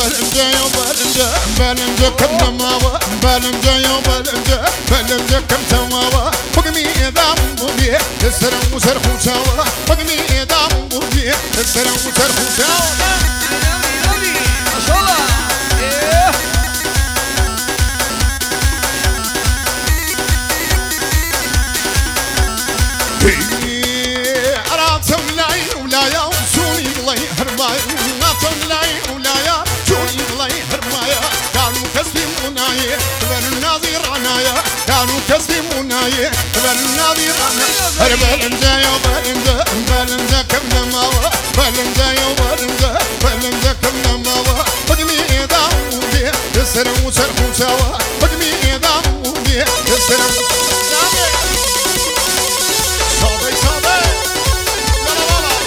بالنجا يا بالنجا بالنجا كم نماوة بالنجا يا بالنجا بالنجا كم سماوة بقمي دام بوبي السلام وسر خوشاوة بقمي دام بوبي السلام وسر خوشاوة ما شاء الله كانوا كسبوناي بالناظر بالنجا يا بالنجا بالنجا كم نماوة بالنجا يا بالنجا بالنجا كم نماوة بقمي دام بي السلام وسر خوشاوة بقمي دام بي السلام صابي صابي يلا والله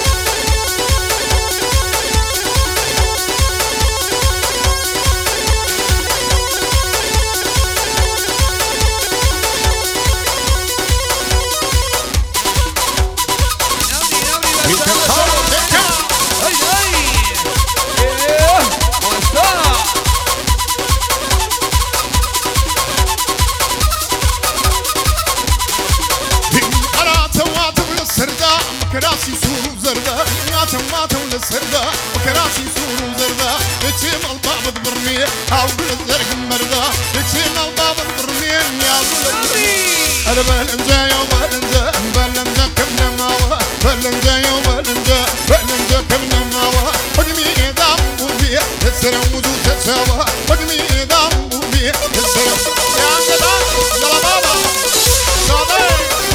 كراسي سور وزرده ماتوا للسرده وكراسي سور وزرده يتشم الباب البرمي او بالزرق المرده يتشم الباب البرمي يا ولد انا بالنجا يا بالنجا بالنجا كم نماوه بالنجا يا بالنجا بالنجا كم نماوه بقمي دام بوبي السلام وزو تساوه بقمي دام بوبي السلام يا سلام يلا بابا صادق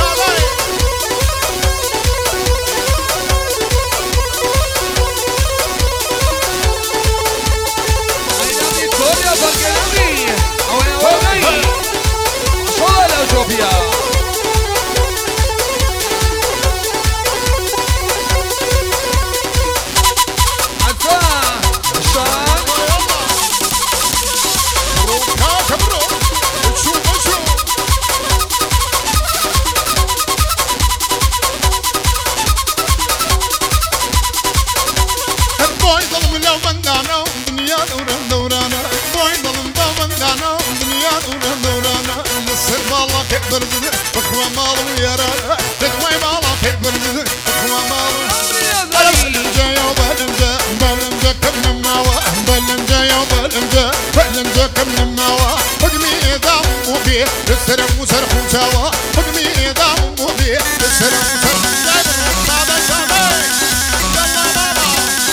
السلام وسر خوشاوة بقمي دام بوبي السلام وسر صادق صادق يلا بابا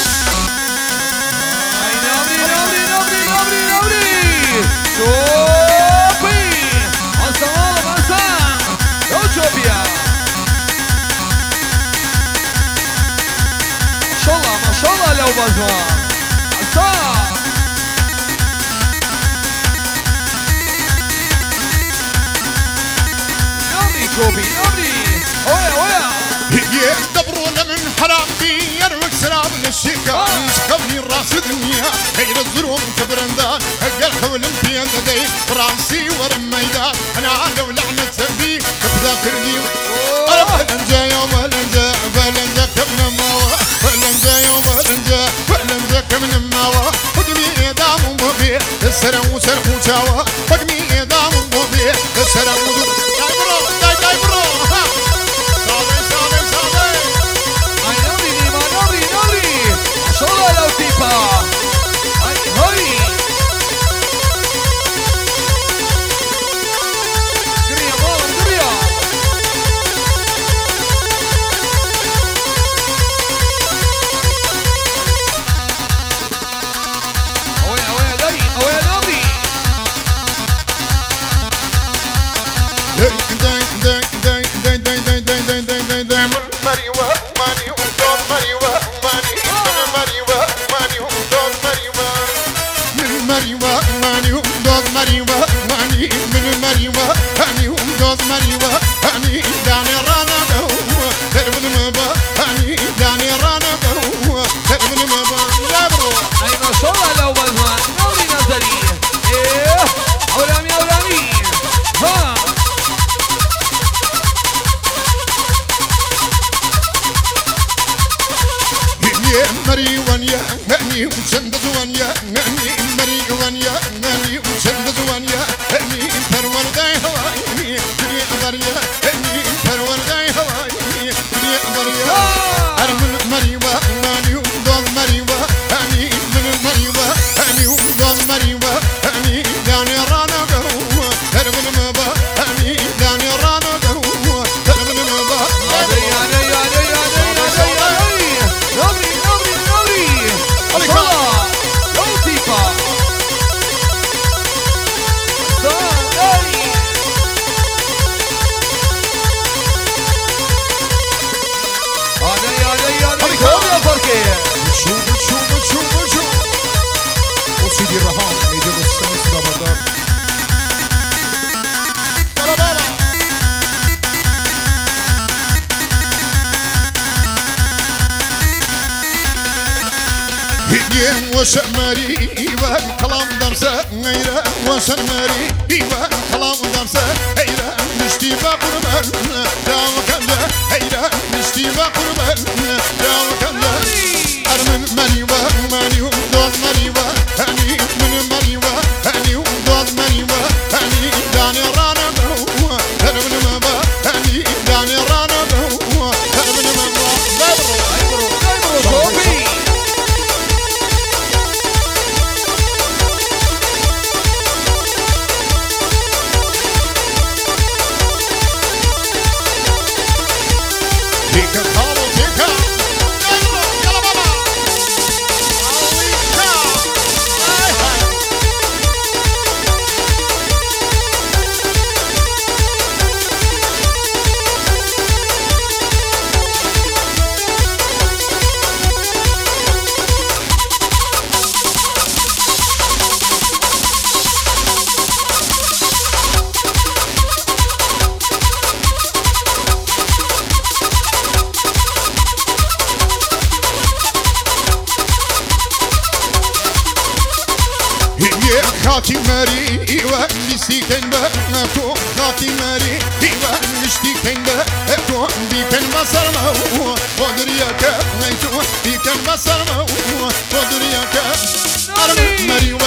نوري شوفي غنصة لو شوفيا ما شاء الله لو بزوان كوبي نوري ويا يدبرون من حرام في يروك سلام للشيكا يسكبني الراس دنيا غير الظروف كبرندان هقر خول في يدي راسي ورميدان انا عاقب لعنة سبي كفذاكرني بالنجا يا بالنجا بالنجا كم نماوة بالنجا يا بالنجا بالنجا كم نماوة بقمي دام بوبي السلام وسر خوشاوة بقمي دام بوبي السلام وسر هني وشند زوانيا هني مري وانيا هني وشند زوانيا هني فرور داي هواي دنيا بريا هني فرور داي هواي دنيا بريا أرمل مريوا هني ودول مريوا هني من مريوا هني ودول مريوا هني داني رانا قروا أرمل مبا هني داني رانا قروا أرمل مبا وسيدي الرهان يجيب السمس بابردار هديه وشمري ايوه كلام درسه غيره وشمري ايوه كلام درسه هيره نشتي بقربان داو كله هيره نشتي بقربان داو كله ارمن مريوه مريو دون مريوه هني من مريوه هني ودون مريوه هني داني رانا بهو ارمن مبا هني داني رانا بهو ارمن مبا دايبرو صوفي تيكا خالو تيكا يلا بابا عليكا هاي هاي خاتي ماري ايوه نسيتن بكو خاتي ماري ايوه نشتيكن بكو بيكن بصر مو ودرياك نيتو بيكن بصر مو ودرياك ماري